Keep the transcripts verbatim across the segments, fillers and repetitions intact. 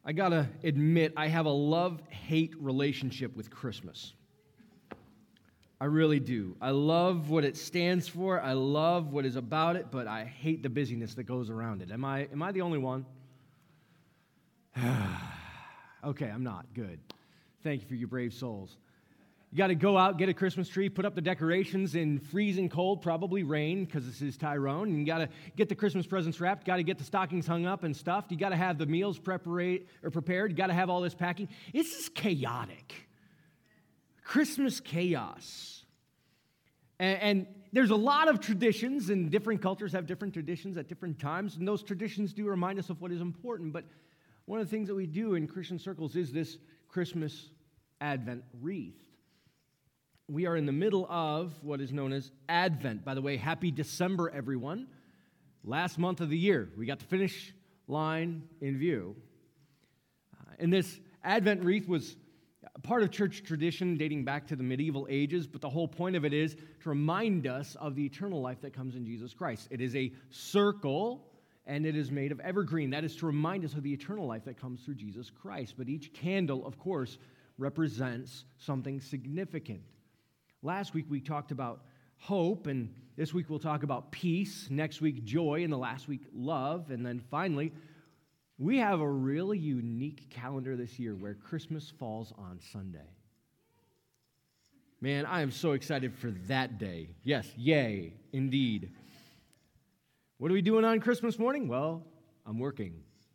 I gotta admit, I have a love-hate relationship with Christmas. I really do. I love what it stands for. I love what is about it, but I hate the busyness that goes around it. Am I, am I the only one? Okay, I'm not. Good. Thank you for your brave souls. You got to go out, get a Christmas tree, put up the decorations in freezing cold, probably rain, because this is Tyrone. And you got to get the Christmas presents wrapped. Got to get the stockings hung up and stuffed. You got to have the meals preparate or prepared. You got to have all this packing. It's just chaotic. Christmas chaos. And, and there's a lot of traditions, and different cultures have different traditions at different times. And those traditions do remind us of what is important. But one of the things that we do in Christian circles is this Christmas Advent wreath. We are in the middle of what is known as Advent. By the way, happy December, everyone. Last month of the year. We got the finish line in view. Uh, and this Advent wreath was part of church tradition dating back to the medieval ages, but the whole point of it is to remind us of the eternal life that comes in Jesus Christ. It is a circle, and it is made of evergreen. That is to remind us of the eternal life that comes through Jesus Christ. But each candle, of course, represents something significant. Last week we talked about hope, and this week we'll talk about peace, next week joy, and the last week love, and then finally we have a really unique calendar this year where Christmas falls on Sunday. Man, I am so excited for that day. Yes, yay, indeed. What are we doing on Christmas morning? Well, I'm working.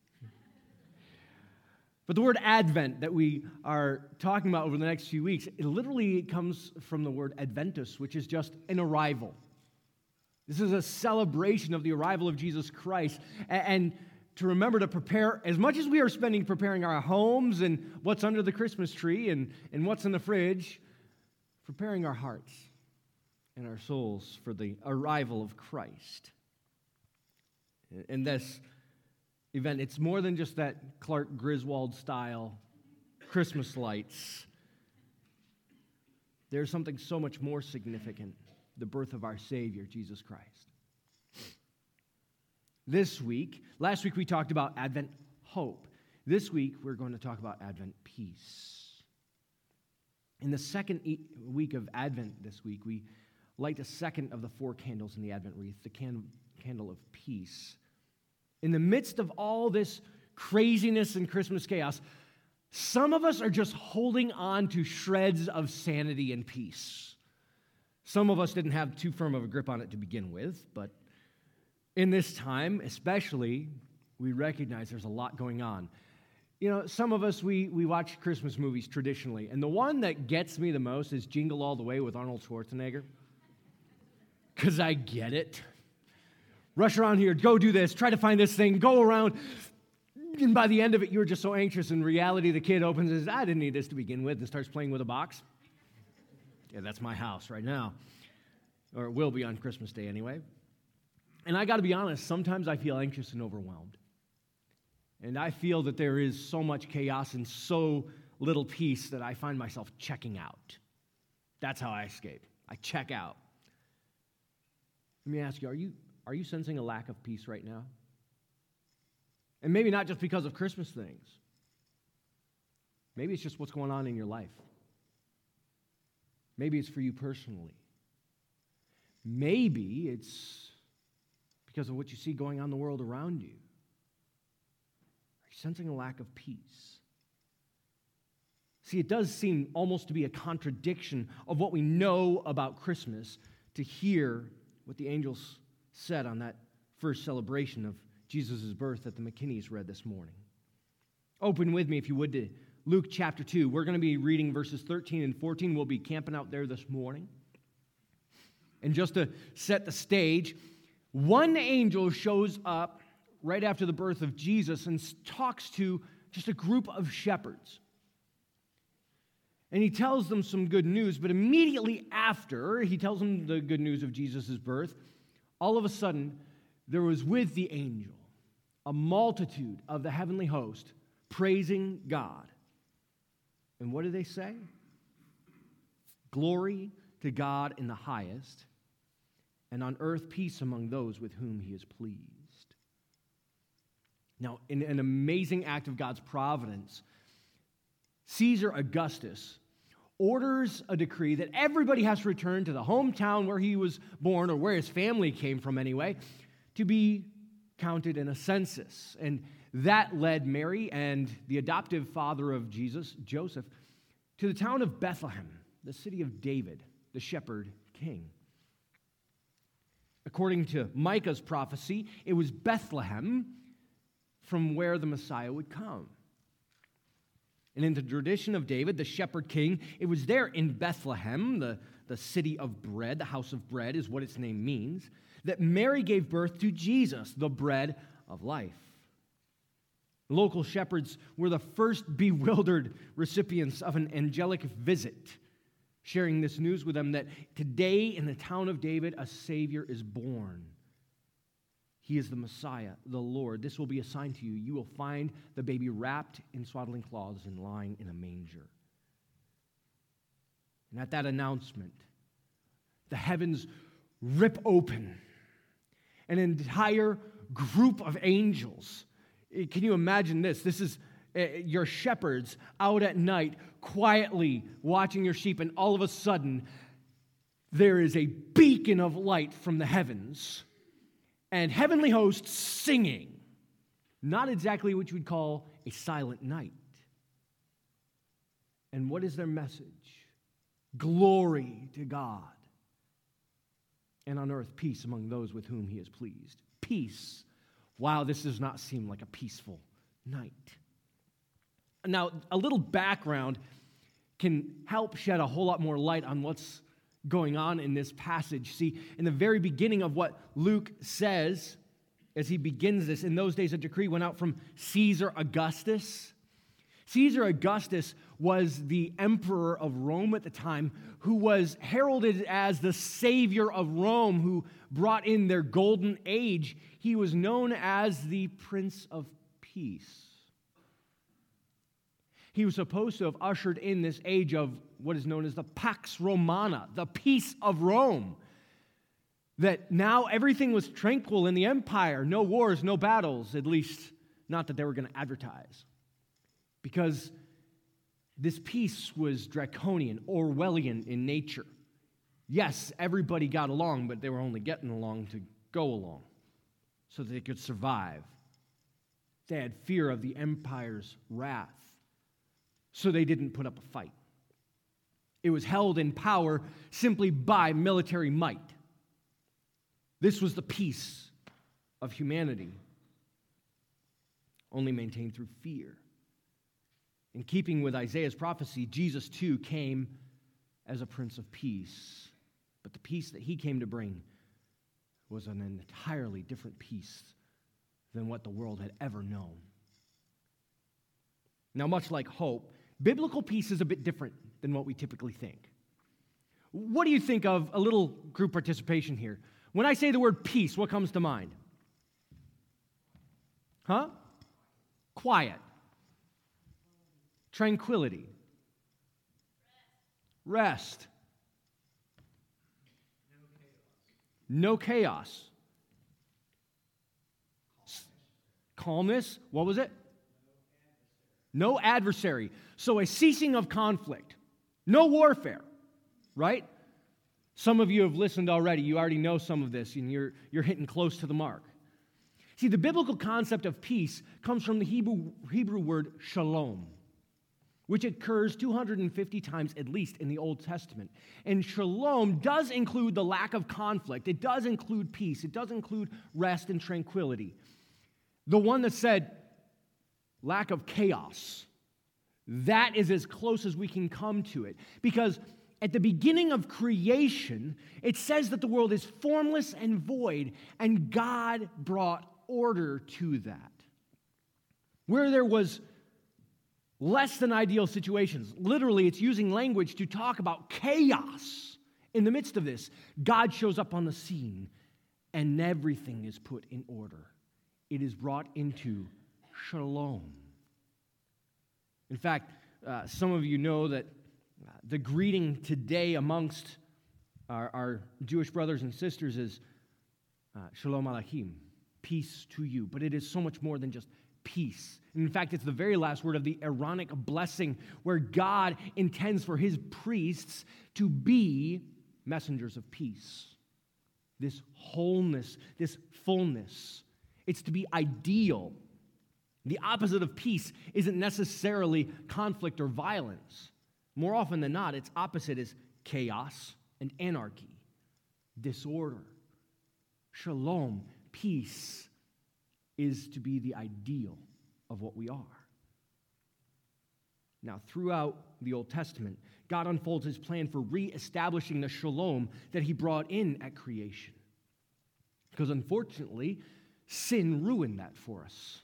But the word Advent that we are talking about over the next few weeks, it literally comes from the word Adventus, which is just an arrival. This is a celebration of the arrival of Jesus Christ. And to remember to prepare, as much as we are spending preparing our homes and what's under the Christmas tree and, and what's in the fridge, preparing our hearts and our souls for the arrival of Christ. And this event, it's more than just that Clark Griswold style Christmas lights. There's something so much more significant, the birth of our Savior, Jesus Christ. This week, last week we talked about Advent hope. This week we're going to talk about Advent peace. In the second e- week of Advent this week, we light a second of the four candles in the Advent wreath, the can- candle of peace. In the midst of all this craziness and Christmas chaos, some of us are just holding on to shreds of sanity and peace. Some of us didn't have too firm of a grip on it to begin with, but in this time, especially, we recognize there's a lot going on. You know, some of us, we, we watch Christmas movies traditionally, and the one that gets me the most is Jingle All the Way with Arnold Schwarzenegger, because I get it. Rush around here, go do this, try to find this thing, go around. And by the end of it, you're just so anxious. In reality, the kid opens and says, I didn't need this to begin with, and starts playing with a box. Yeah, that's my house right now. Or it will be on Christmas Day anyway. And I got to be honest, sometimes I feel anxious and overwhelmed. And I feel that there is so much chaos and so little peace that I find myself checking out. That's how I escape. I check out. Let me ask you, are you Are you sensing a lack of peace right now? And maybe not just because of Christmas things. Maybe it's just what's going on in your life. Maybe it's for you personally. Maybe it's because of what you see going on in the world around you. Are you sensing a lack of peace? See, it does seem almost to be a contradiction of what we know about Christmas to hear what the angels said on that first celebration of Jesus' birth that the McKinneys read this morning. Open with me, if you would, to Luke chapter two. We're going to be reading verses thirteen and fourteen. We'll be camping out there this morning. And just to set the stage, one angel shows up right after the birth of Jesus and talks to just a group of shepherds. And he tells them some good news, but immediately after he tells them the good news of Jesus' birth, all of a sudden, there was with the angel a multitude of the heavenly host praising God. And what do they say? Glory to God in the highest, and on earth peace among those with whom he is pleased. Now, in an amazing act of God's providence, Caesar Augustus orders a decree that everybody has to return to the hometown where he was born, or where his family came from anyway, to be counted in a census. And that led Mary and the adoptive father of Jesus, Joseph, to the town of Bethlehem, the city of David, the shepherd king. According to Micah's prophecy, it was Bethlehem from where the Messiah would come. And in the tradition of David, the shepherd king, it was there in Bethlehem, the, the city of bread, the house of bread is what its name means, that Mary gave birth to Jesus, the bread of life. Local shepherds were the first bewildered recipients of an angelic visit, sharing this news with them that today in the town of David, a Savior is born. He is the Messiah, the Lord. This will be a sign to you. You will find the baby wrapped in swaddling cloths and lying in a manger. And at that announcement, the heavens rip open. An entire group of angels. Can you imagine this? This is uh, your shepherds out at night, quietly watching your sheep, and all of a sudden, there is a beacon of light from the heavens. And heavenly hosts singing. Not exactly what you would call a silent night. And what is their message? Glory to God. And on earth, peace among those with whom he is pleased. Peace. Wow, this does not seem like a peaceful night. Now, a little background can help shed a whole lot more light on what's going on in this passage. See, in the very beginning of what Luke says, as he begins this, in those days a decree went out from Caesar Augustus. Caesar Augustus was the emperor of Rome at the time, who was heralded as the savior of Rome, who brought in their golden age. He was known as the Prince of Peace. He was supposed to have ushered in this age of what is known as the Pax Romana, the peace of Rome. That now everything was tranquil in the empire, no wars, no battles, at least not that they were going to advertise. Because this peace was draconian, Orwellian in nature. Yes, everybody got along, but they were only getting along to go along so that they could survive. They had fear of the empire's wrath, so they didn't put up a fight. It was held in power simply by military might. This was the peace of humanity, only maintained through fear. In keeping with Isaiah's prophecy, Jesus too came as a Prince of Peace. But the peace that he came to bring was an entirely different peace than what the world had ever known. Now, much like hope, biblical peace is a bit different than what we typically think. What do you think of a little group participation here? When I say the word peace, what comes to mind? Huh? Quiet. Tranquility. Rest. No chaos. Calmness. What was it? No adversary. So a ceasing of conflict. No warfare. Right? Some of you have listened already. You already know some of this, and you're, you're hitting close to the mark. See, the biblical concept of peace comes from the Hebrew, Hebrew word shalom, which occurs two hundred fifty times at least in the Old Testament. And shalom does include the lack of conflict. It does include peace. It does include rest and tranquility. The one that said lack of chaos, that is as close as we can come to it. Because at the beginning of creation, it says that the world is formless and void, and God brought order to that. Where there was less than ideal situations, literally it's using language to talk about chaos in the midst of this, God shows up on the scene, and everything is put in order. It is brought into shalom. In fact, uh, some of you know that uh, the greeting today amongst our, our Jewish brothers and sisters is uh, Shalom Aleichem, peace to you. But it is so much more than just peace. And in fact, it's the very last word of the Aaronic blessing, where God intends for his priests to be messengers of peace. This wholeness, this fullness, it's to be ideal. The opposite of peace isn't necessarily conflict or violence. More often than not, its opposite is chaos and anarchy, disorder. Shalom, peace, is to be the ideal of what we are. Now, throughout the Old Testament, God unfolds his plan for reestablishing the shalom that he brought in at creation. Because unfortunately, sin ruined that for us.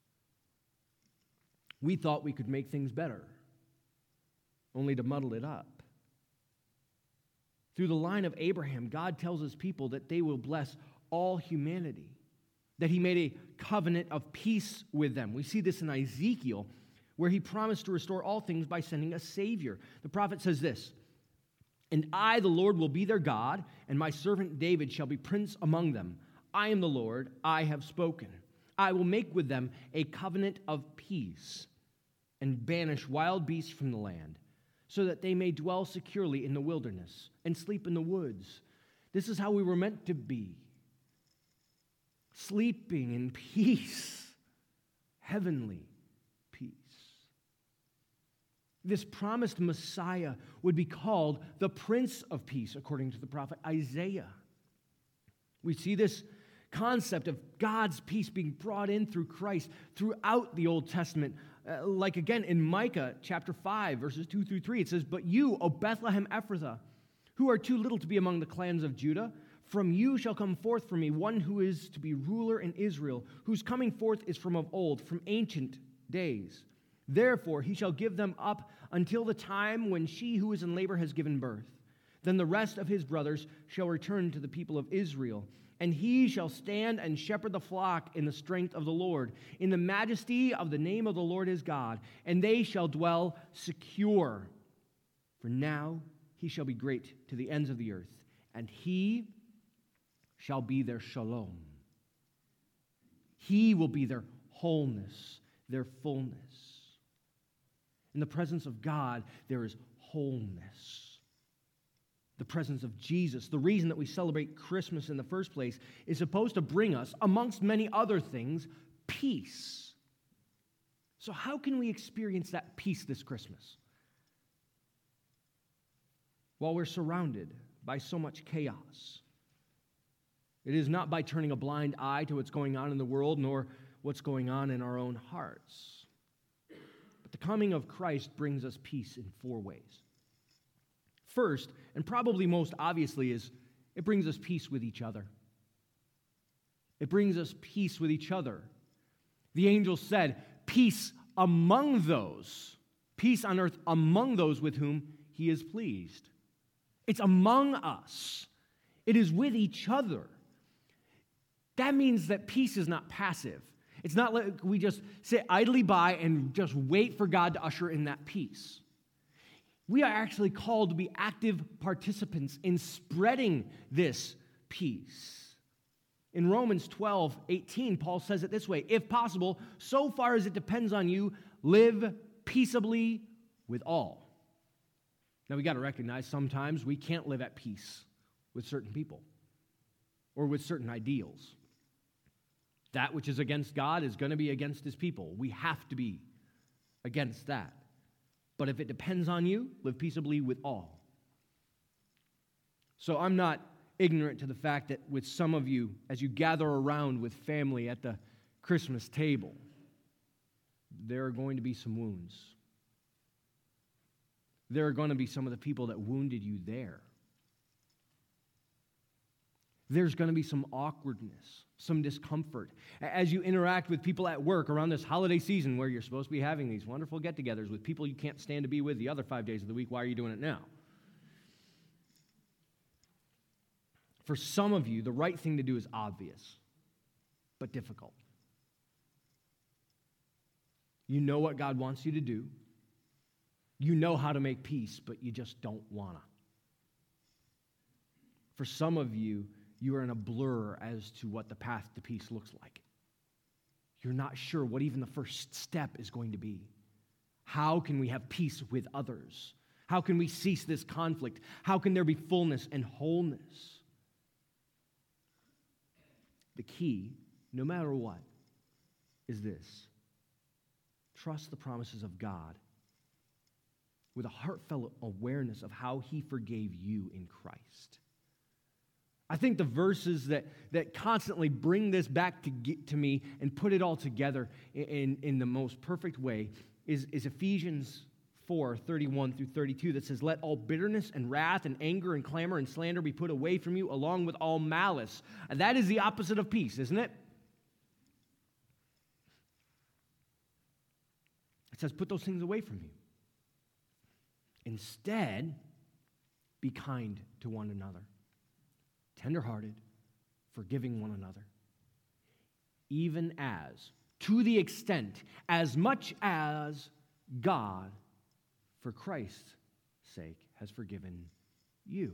We thought we could make things better, only to muddle it up. Through the line of Abraham, God tells his people that they will bless all humanity, that he made a covenant of peace with them. We see this in Ezekiel, where he promised to restore all things by sending a Savior. The prophet says this, "And I, the Lord, will be their God, and my servant David shall be prince among them. I am the Lord, I have spoken. I will make with them a covenant of peace, and banish wild beasts from the land, so that they may dwell securely in the wilderness and sleep in the woods." This is how we were meant to be. Sleeping in peace, heavenly peace. This promised Messiah would be called the Prince of Peace, according to the prophet Isaiah. We see this concept of God's peace being brought in through Christ throughout the Old Testament. Uh, like again in Micah chapter five, verses two through three, it says, "But you, O Bethlehem Ephrathah, who are too little to be among the clans of Judah, from you shall come forth for me one who is to be ruler in Israel, whose coming forth is from of old, from ancient days. Therefore he shall give them up until the time when she who is in labor has given birth. Then the rest of his brothers shall return to the people of Israel, and he shall stand and shepherd the flock in the strength of the Lord, in the majesty of the name of the Lord his God, and they shall dwell secure. For now he shall be great to the ends of the earth, and he shall be their shalom." He will be their wholeness, their fullness. In the presence of God, there is wholeness. The presence of Jesus, the reason that we celebrate Christmas in the first place, is supposed to bring us, amongst many other things, peace. So how can we experience that peace this Christmas? While we're surrounded by so much chaos. It is not by turning a blind eye to what's going on in the world, nor what's going on in our own hearts. But the coming of Christ brings us peace in four ways. First, and probably most obviously, is it brings us peace with each other. It brings us peace with each other. The angel said, "Peace among those, peace on earth among those with whom he is pleased." It's among us. It is with each other. That means that peace is not passive. It's not like we just sit idly by and just wait for God to usher in that peace. We are actually called to be active participants in spreading this peace. In Romans twelve eighteen, Paul says it this way, "If possible, so far as it depends on you, live peaceably with all." Now we got to recognize sometimes we can't live at peace with certain people or with certain ideals. That which is against God is going to be against his people. We have to be against that. But if it depends on you, live peaceably with all. So I'm not ignorant to the fact that with some of you, as you gather around with family at the Christmas table, there are going to be some wounds. There are going to be some of the people that wounded you there. There's going to be some awkwardness, some discomfort. As you interact with people at work around this holiday season where you're supposed to be having these wonderful get-togethers with people you can't stand to be with the other five days of the week, why are you doing it now? For some of you, the right thing to do is obvious, but difficult. You know what God wants you to do. You know how to make peace, but you just don't want to. For some of you, you are in a blur as to what the path to peace looks like. you're not sure what even the first step is going to be. How can we have peace with others? How can we cease this conflict? How can there be fullness and wholeness? The key, no matter what, is this. Trust the promises of God with a heartfelt awareness of how he forgave you in Christ. I think the verses that, that constantly bring this back to, get to me and put it all together in, in the most perfect way is, is Ephesians four, thirty-one through thirty-two that says, "Let all bitterness and wrath and anger and clamor and slander be put away from you, along with all malice." And that is the opposite of peace, isn't it? It says, put those things away from you. Instead, be kind to one another, tenderhearted, forgiving one another, even as, to the extent, as much as God, for Christ's sake, has forgiven you.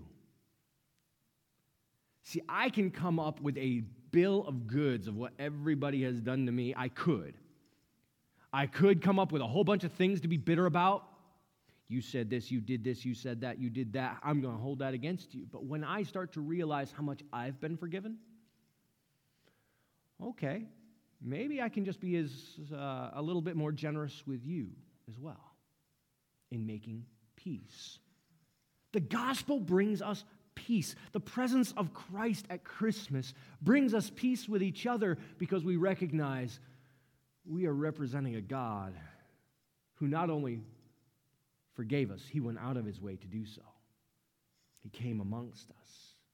See, I can come up with a bill of goods of what everybody has done to me. I could. I could come up with a whole bunch of things to be bitter about. You said this, you did this, you said that, you did that. I'm going to hold that against you. But when I start to realize how much I've been forgiven, okay, maybe I can just be as uh, a little bit more generous with you as well in making peace. The gospel brings us peace. The presence of Christ at Christmas brings us peace with each other because we recognize we are representing a God who not only forgave us, he went out of his way to do so. He came amongst us.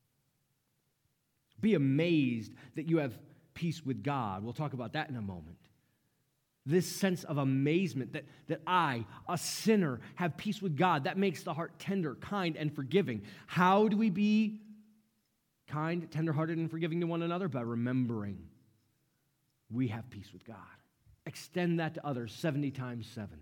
Be amazed that you have peace with God. We'll talk about that in a moment. This sense of amazement that, that I, a sinner, have peace with God, that makes the heart tender, kind, and forgiving. How do we be kind, tenderhearted, and forgiving to one another? By remembering we have peace with God. Extend that to others seventy times seven.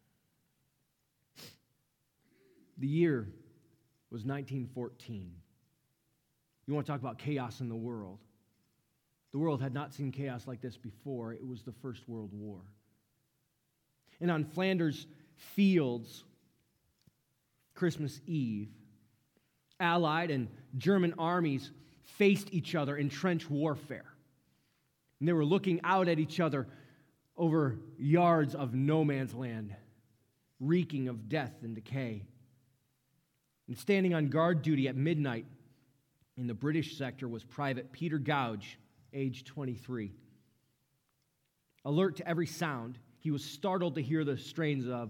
The year was nineteen fourteen. You want to talk about chaos in the world? The world had not seen chaos like this before. It was the First World War. And on Flanders fields, Christmas Eve, Allied and German armies faced each other in trench warfare. And they were looking out at each other over yards of no man's land, reeking of death and decay. And standing on guard duty at midnight in the British sector was Private Peter Gouge, age twenty-three. Alert to every sound, he was startled to hear the strains of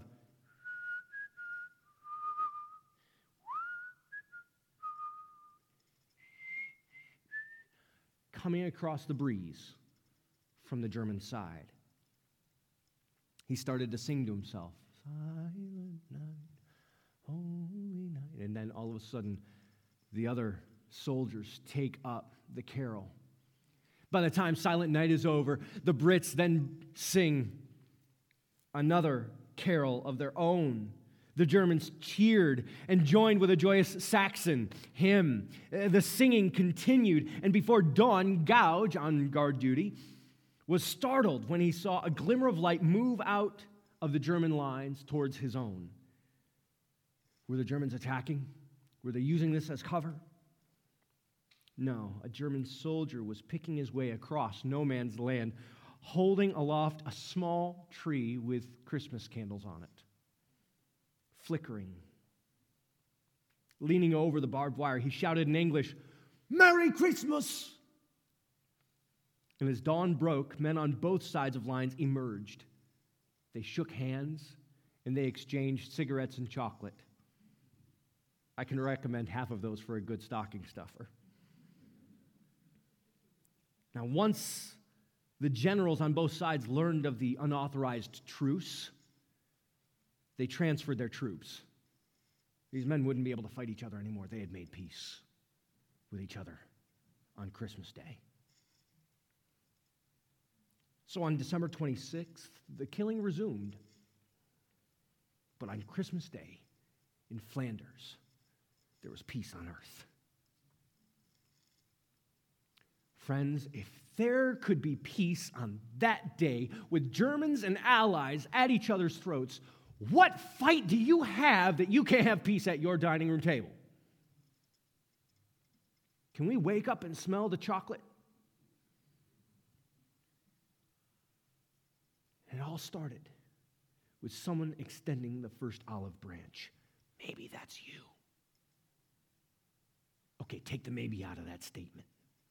coming across the breeze from the German side. He started to sing to himself, "Silent night, holy night." And then all of a sudden, the other soldiers take up the carol. By the time Silent Night is over, the Brits then sing another carol of their own. The Germans cheered and joined with a joyous Saxon hymn. The singing continued, and before dawn, Gouge, on guard duty, was startled when he saw a glimmer of light move out of the German lines towards his own. Were the Germans attacking? Were they using this as cover? No, a German soldier was picking his way across no man's land, holding aloft a small tree with Christmas candles on it, flickering. Leaning over the barbed wire, he shouted in English, "Merry Christmas!" And as dawn broke, men on both sides of lines emerged. They shook hands, and they exchanged cigarettes and chocolate. I can recommend half of those for a good stocking stuffer. Now, once the generals on both sides learned of the unauthorized truce, they transferred their troops. These men wouldn't be able to fight each other anymore. They had made peace with each other on Christmas Day. So on December twenty-sixth, the killing resumed. But on Christmas Day in Flanders, there was peace on earth. Friends, if there could be peace on that day with Germans and allies at each other's throats, what fight do you have that you can't have peace at your dining room table? Can we wake up and smell the chocolate? And it all started with someone extending the first olive branch. Maybe that's you. Okay, take the maybe out of that statement.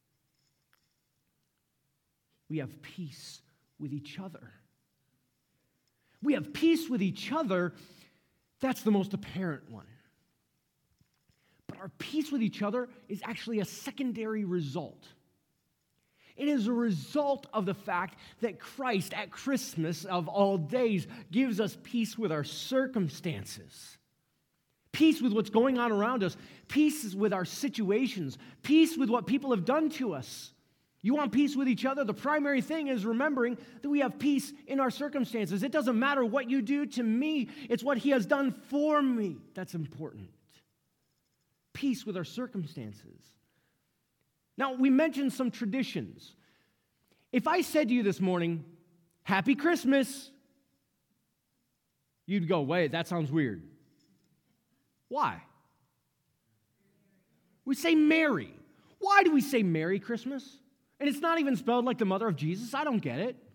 We have peace with each other. We have peace with each other. That's the most apparent one. But our peace with each other is actually a secondary result. It is a result of the fact that Christ at Christmas of all days gives us peace with our circumstances, peace with what's going on around us, peace with our situations, peace with what people have done to us. You want peace with each other? The primary thing is remembering that we have peace in our circumstances. It doesn't matter what you do to me. It's what he has done for me that's important. Peace with our circumstances. Now, we mentioned some traditions. If I said to you this morning, Happy Christmas, you'd go, wait, that sounds weird. Why? We say Merry. Why do we say Merry Christmas? And it's not even spelled like the mother of Jesus. I don't get it.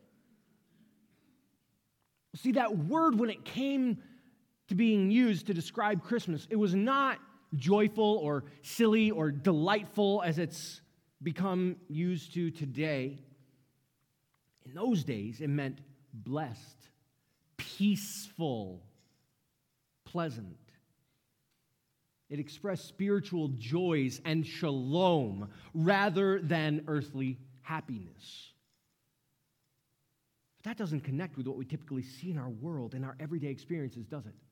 See, that word, when it came to being used to describe Christmas, it was not joyful or silly or delightful as it's become used to today. In those days, it meant blessed, peaceful, pleasant. It expressed spiritual joys and shalom rather than earthly happiness. But that doesn't connect with what we typically see in our world and our everyday experiences, does it?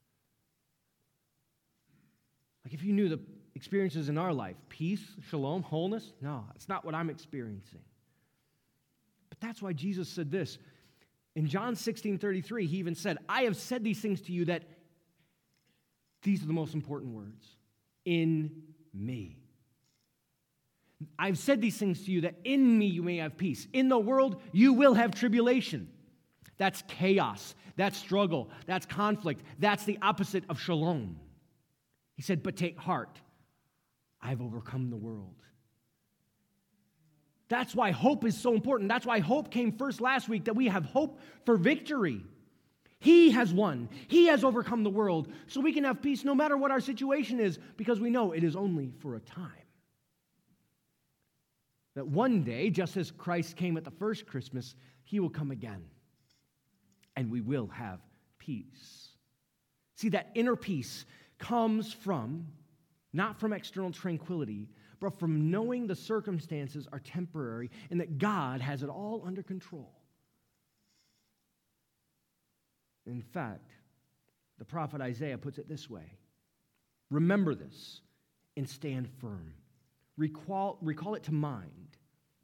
Like if you knew the experiences in our life, peace, shalom, wholeness, no, it's not what I'm experiencing. But that's why Jesus said this. In John sixteen thirty-three, he even said, I have said these things to you that these are the most important words. In me. I've said these things to you that in me you may have peace. In the world you will have tribulation. That's chaos. That's struggle. That's conflict. That's the opposite of shalom. He said, but take heart. I've overcome the world. That's why hope is so important. That's why hope came first last week, that we have hope for victory. He has won. He has overcome the world. So we can have peace no matter what our situation is, because we know it is only for a time. That one day, just as Christ came at the first Christmas, he will come again. And we will have peace. See, that inner peace comes from, not from external tranquility, but from knowing the circumstances are temporary and that God has it all under control. In fact, the prophet Isaiah puts it this way. Remember this and stand firm. Recall, recall it to mind.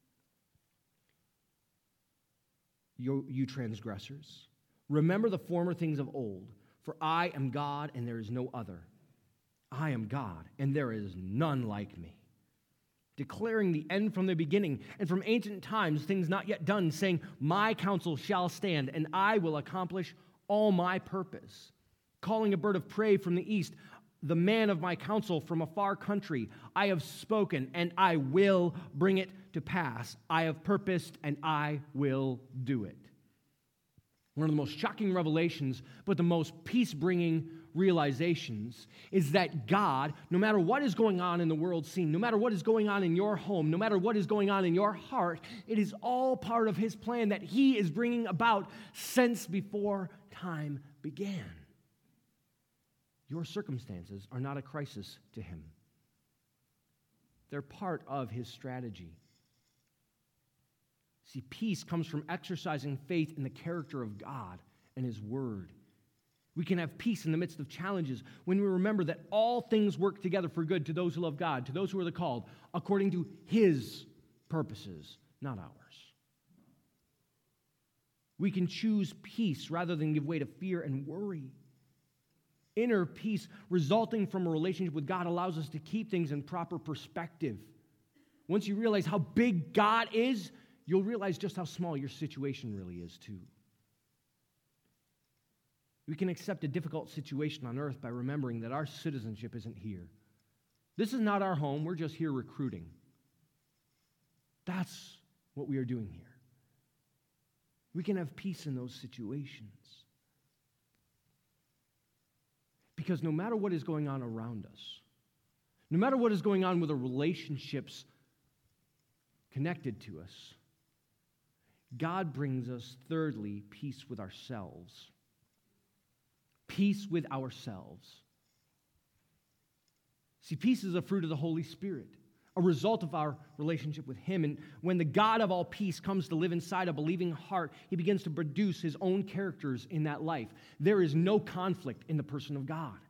You, you transgressors, remember the former things of old, for I am God and there is no other. I am God and there is none like me. Declaring the end from the beginning and from ancient times, things not yet done, saying, my counsel shall stand and I will accomplish all my purpose. Calling a bird of prey from the east, the man of my counsel from a far country. I have spoken and I will bring it to pass. I have purposed and I will do it. One of the most shocking revelations, but the most peace-bringing realizations is that God, no matter what is going on in the world scene, no matter what is going on in your home, no matter what is going on in your heart, it is all part of his plan that he is bringing about since before time began. Your circumstances are not a crisis to him. They're part of his strategy. See, peace comes from exercising faith in the character of God and his word. We can have peace in the midst of challenges when we remember that all things work together for good to those who love God, to those who are the called, according to his purposes, not ours. We can choose peace rather than give way to fear and worry. Inner peace resulting from a relationship with God allows us to keep things in proper perspective. once you realize how big God is, you'll realize just how small your situation really is too. We can accept a difficult situation on earth by remembering that our citizenship isn't here. This is not our home. We're just here recruiting. That's what we are doing here. We can have peace in those situations. Because no matter what is going on around us, no matter what is going on with the relationships connected to us, God brings us, thirdly, peace with ourselves. Peace with ourselves. See, peace is a fruit of the Holy Spirit, a result of our relationship with Him. And when the God of all peace comes to live inside a believing heart, He begins to produce His own characters in that life. There is no conflict in the person of God.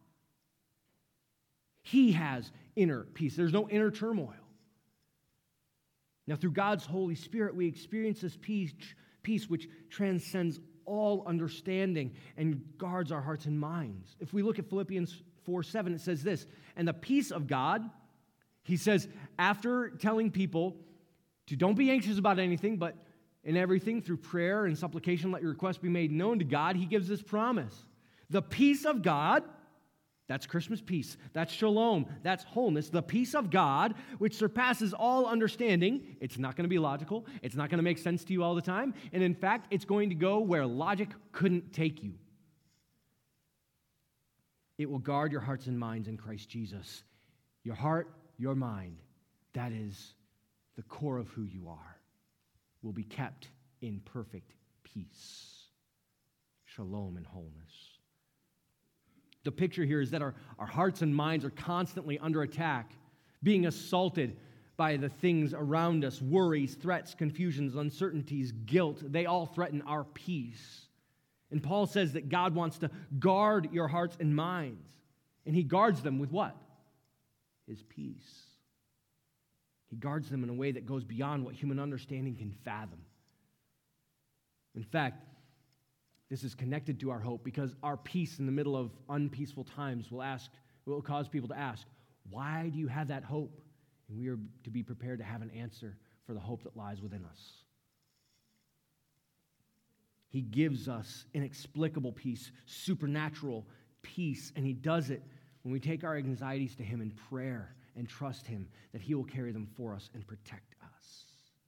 He has inner peace. There's no inner turmoil. Now, through God's Holy Spirit, we experience this peace, peace which transcends all understanding and guards our hearts and minds. If we look at Philippians four seven, it says this, and the peace of God, he says, after telling people to don't be anxious about anything, but in everything through prayer and supplication, let your requests be made known to God, he gives this promise. The peace of God, that's Christmas peace, that's shalom, that's wholeness, the peace of God, which surpasses all understanding. It's not going to be logical. It's not going to make sense to you all the time. And in fact, it's going to go where logic couldn't take you. It will guard your hearts and minds in Christ Jesus. Your heart, your mind, that is the core of who you are, will be kept in perfect peace, shalom, and wholeness. The picture here is that our, our hearts and minds are constantly under attack, being assaulted by the things around us, worries, threats, confusions, uncertainties, guilt. They all threaten our peace. And Paul says that God wants to guard your hearts and minds. And he guards them with what? His peace. He guards them in a way that goes beyond what human understanding can fathom. In fact, this is connected to our hope because our peace in the middle of unpeaceful times will ask, will cause people to ask, why do you have that hope? And we are to be prepared to have an answer for the hope that lies within us. He gives us inexplicable peace, supernatural peace, and he does it when we take our anxieties to him in prayer and trust him that he will carry them for us and protect us.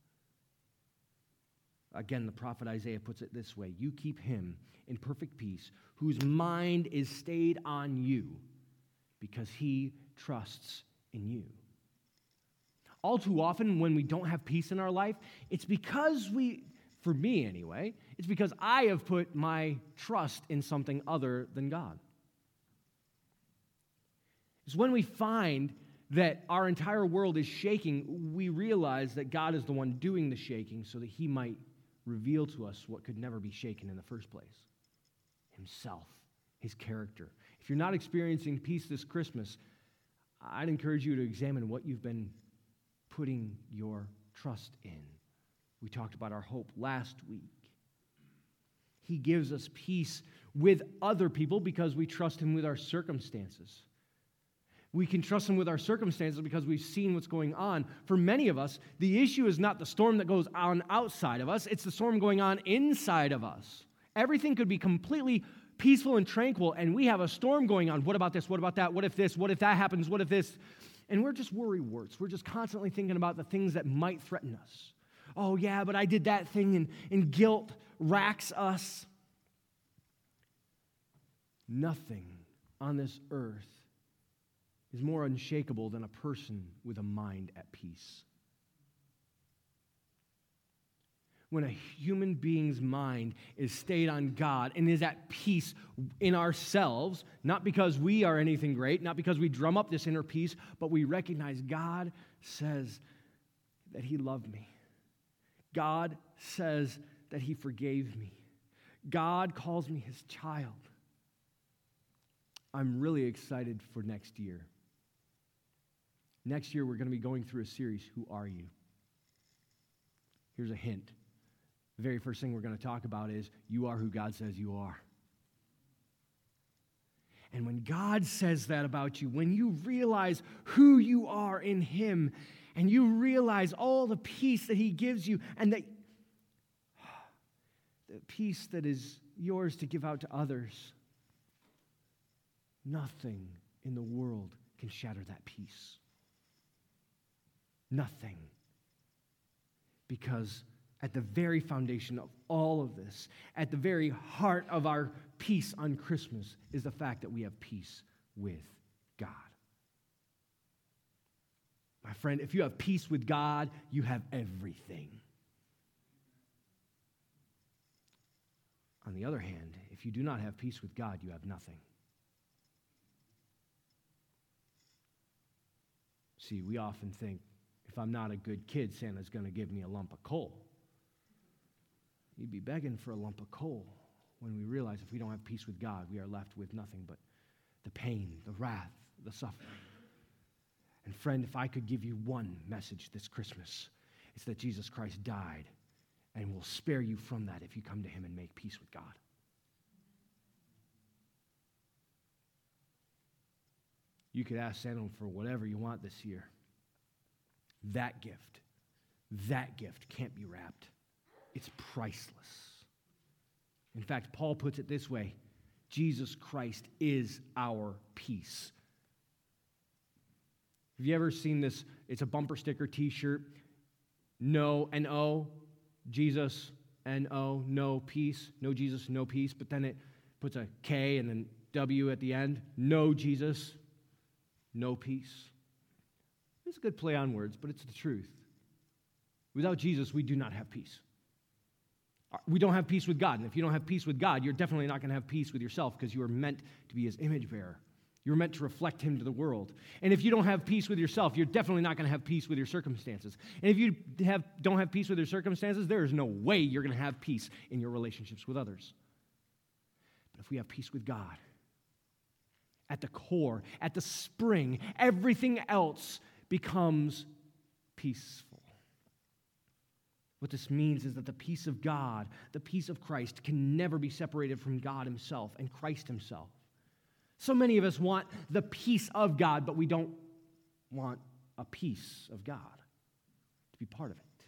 Again, the prophet Isaiah puts it this way, you keep him in perfect peace, whose mind is stayed on you, because he trusts in you. All too often, when we don't have peace in our life, it's because we, for me anyway, it's because I have put my trust in something other than God. It's when we find that our entire world is shaking, we realize that God is the one doing the shaking so that he might reveal to us what could never be shaken in the first place. Himself, his character. If you're not experiencing peace this Christmas, I'd encourage you to examine what you've been putting your trust in. We talked about our hope last week. He gives us peace with other people because we trust him with our circumstances. We can trust him with our circumstances because we've seen what's going on. For many of us, the issue is not the storm that goes on outside of us, it's the storm going on inside of us. Everything could be completely peaceful and tranquil, and we have a storm going on. What about this? What about that? What if this? What if that happens? What if this? And we're just worrywarts. We're just constantly thinking about the things that might threaten us. Oh, yeah, but I did that thing, and, and guilt racks us. Nothing on this earth is more unshakable than a person with a mind at peace. When a human being's mind is stayed on God and is at peace in ourselves, not because we are anything great, not because we drum up this inner peace, but we recognize God says that he loved me. God says that he forgave me. God calls me his child. I'm really excited for next year. Next year, we're going to be going through a series, Who Are You? Here's a hint. The very first thing we're going to talk about is, you are who God says you are. And when God says that about you, when you realize who you are in him, and you realize all the peace that he gives you, and that the peace that is yours to give out to others, nothing in the world can shatter that peace. Nothing. Because at the very foundation of all of this, at the very heart of our peace on Christmas, is the fact that we have peace with God. My friend, if you have peace with God, you have everything. On the other hand, if you do not have peace with God, you have nothing. See, we often think, if I'm not a good kid, Santa's going to give me a lump of coal. You'd be begging for a lump of coal when we realize if we don't have peace with God, we are left with nothing but the pain, the wrath, the suffering. And friend, if I could give you one message this Christmas, it's that Jesus Christ died and will spare you from that if you come to him and make peace with God. You could ask Santa for whatever you want this year. That gift, that gift can't be wrapped. It's priceless. In fact, Paul puts it this way: Jesus Christ is our peace. Have you ever seen this? It's a bumper sticker t-shirt. No, N O, Jesus, N O, no peace. No Jesus, no peace. But then it puts a K and then W at the end. No Jesus, no peace. It's a good play on words, but it's the truth. Without Jesus, we do not have peace. We don't have peace with God. And if you don't have peace with God, you're definitely not going to have peace with yourself, because you are meant to be his image bearer. You're meant to reflect him to the world. And if you don't have peace with yourself, you're definitely not going to have peace with your circumstances. And if you have, don't have peace with your circumstances, there is no way you're going to have peace in your relationships with others. But if we have peace with God, at the core, at the spring, everything else becomes peaceful. What this means is that the peace of God, the peace of Christ, can never be separated from God himself and Christ himself. So many of us want the peace of God, but we don't want a piece of God to be part of it.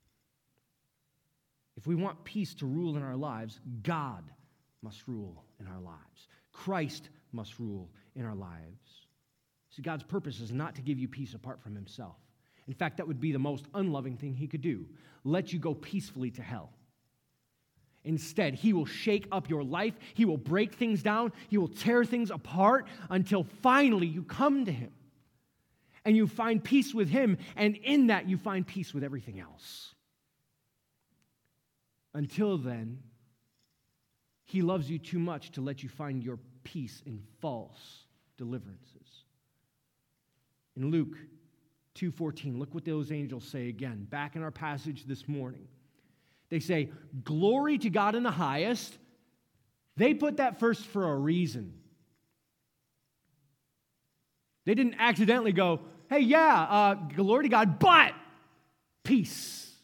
If we want peace to rule in our lives, God must rule in our lives. Christ must rule in our lives. See, God's purpose is not to give you peace apart from himself. In fact, that would be the most unloving thing he could do. Let you go peacefully to hell. Instead, he will shake up your life. He will break things down. He will tear things apart until finally you come to him. And you find peace with him, and in that you find peace with everything else. Until then, he loves you too much to let you find your peace in false deliverances. In Luke two fourteen, look what those angels say again, back in our passage this morning. They say, "Glory to God in the highest." They put that first for a reason. They didn't accidentally go, "Hey, yeah, uh, glory to God, but peace."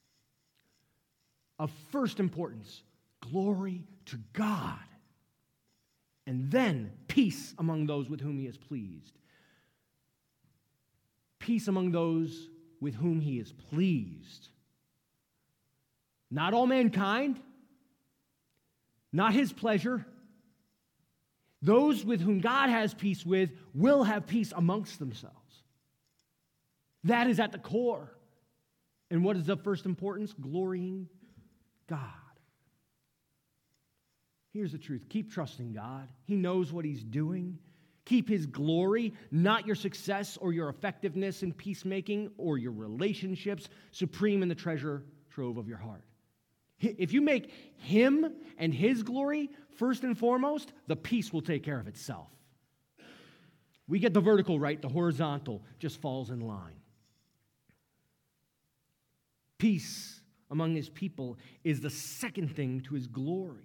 Of first importance, glory to God. And then peace among those with whom he is pleased. Peace among those with whom he is pleased. Not all mankind, not his pleasure. Those with whom God has peace with will have peace amongst themselves. That is at the core. And what is of first importance? Glorying God. Here's the truth. Keep trusting God. He knows what he's doing. Keep his glory, not your success or your effectiveness in peacemaking or your relationships, supreme in the treasure trove of your heart. If you make him and his glory first and foremost, the peace will take care of itself. We get the vertical right, the horizontal just falls in line. Peace among his people is the second thing to his glory.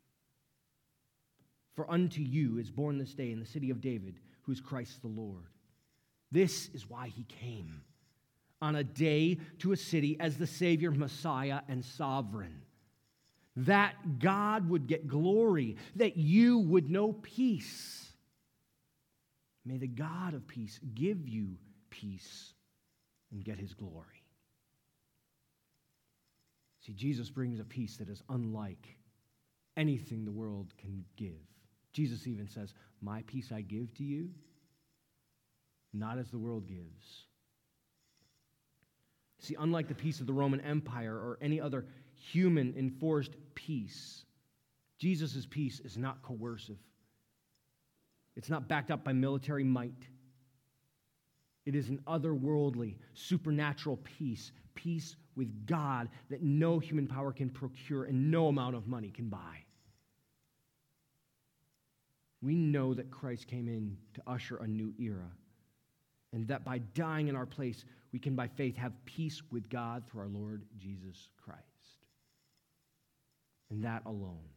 For unto you is born this day in the city of David, who is Christ the Lord. This is why he came, on a day to a city as the Savior, Messiah, and Sovereign. That God would get glory, that you would know peace. May the God of peace give you peace and get his glory. See, Jesus brings a peace that is unlike anything the world can give. Jesus even says, my peace I give to you, not as the world gives. See, unlike the peace of the Roman Empire or any other human enforced peace, Jesus' peace is not coercive. It's not backed up by military might. It is an otherworldly, supernatural peace, peace with God that no human power can procure and no amount of money can buy. We know that Christ came in to usher a new era, and that by dying in our place, we can by faith have peace with God through our Lord Jesus Christ. And that alone.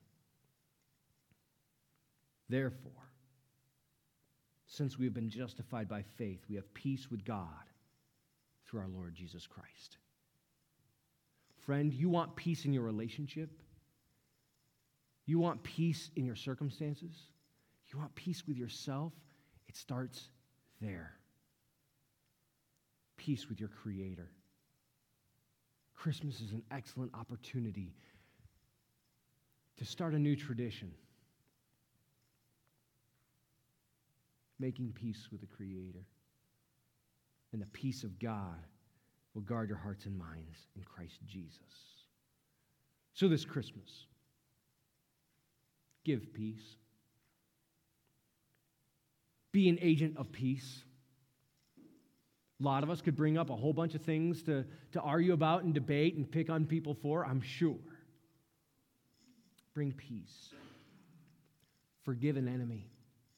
Therefore, since we have been justified by faith, we have peace with God through our Lord Jesus Christ. Friend, you want peace in your relationship? You want peace in your circumstances? You want peace with yourself? It starts there. Peace with your Creator. Christmas is an excellent opportunity to start a new tradition. Making peace with the Creator. And the peace of God will guard your hearts and minds in Christ Jesus. So this Christmas, give peace. Be an agent of peace. A lot of us could bring up a whole bunch of things to, to argue about and debate and pick on people for, I'm sure. Bring peace. Forgive an enemy.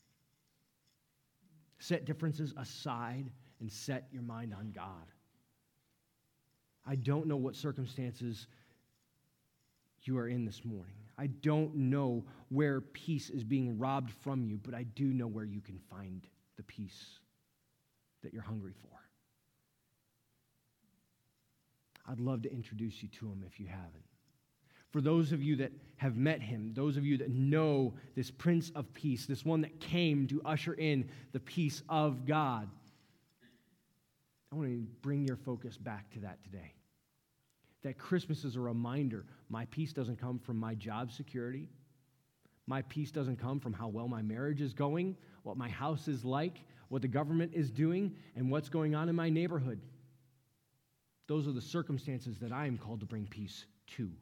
Set differences aside and set your mind on God. I don't know what circumstances you are in this morning. I don't know where peace is being robbed from you, but I do know where you can find the peace that you're hungry for. I'd love to introduce you to him if you haven't. For those of you that have met him, those of you that know this Prince of Peace, this one that came to usher in the peace of God, I want to bring your focus back to that today. That Christmas is a reminder, my peace doesn't come from my job security. My peace doesn't come from how well my marriage is going, what my house is like, what the government is doing, and what's going on in my neighborhood. Those are the circumstances that I am called to bring peace to.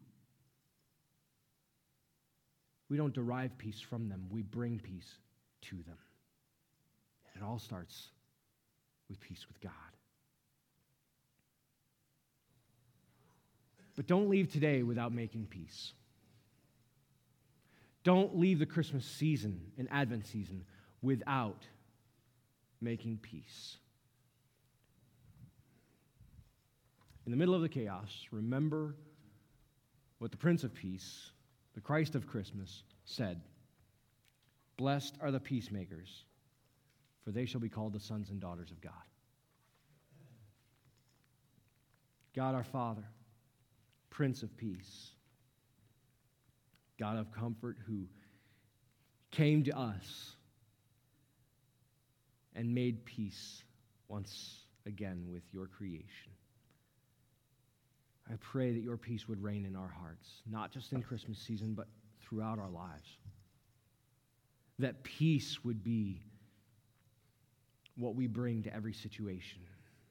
We don't derive peace from them. We bring peace to them. And it all starts with peace with God. But don't leave today without making peace. Don't leave the Christmas season and Advent season without making peace. In the middle of the chaos, remember what the Prince of Peace, the Christ of Christmas, said. Blessed are the peacemakers, for they shall be called the sons and daughters of God. God our Father, Prince of Peace, God of comfort, who came to us and made peace once again with your creation. I pray that your peace would reign in our hearts, not just in Christmas season, but throughout our lives. That peace would be what we bring to every situation.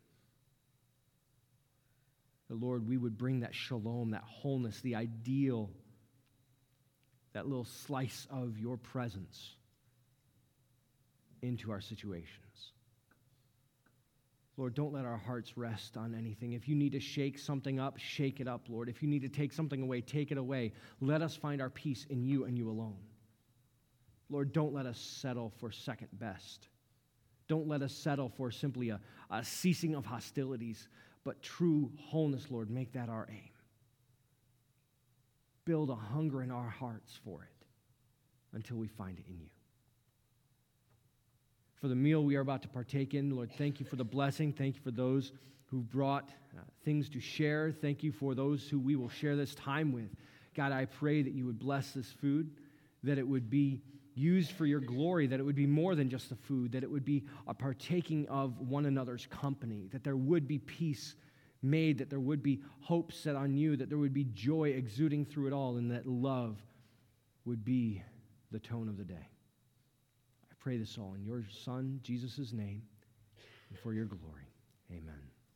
The Lord, we would bring that shalom, that wholeness, the ideal, that little slice of your presence into our situations. Lord, don't let our hearts rest on anything. If you need to shake something up, shake it up, Lord. If you need to take something away, take it away. Let us find our peace in you and you alone. Lord, don't let us settle for second best. Don't let us settle for simply a, a ceasing of hostilities, but true wholeness, Lord. Make that our aim. Build a hunger in our hearts for it until we find it in you. For the meal we are about to partake in, Lord, thank you for the blessing. Thank you for those who brought uh, things to share. Thank you for those who we will share this time with. God, I pray that you would bless this food, that it would be used for your glory, that it would be more than just the food, that it would be a partaking of one another's company, that there would be peace made, that there would be hope set on you, that there would be joy exuding through it all, and that love would be the tone of the day. I pray this all in your Son, Jesus' name, and for your glory. Amen.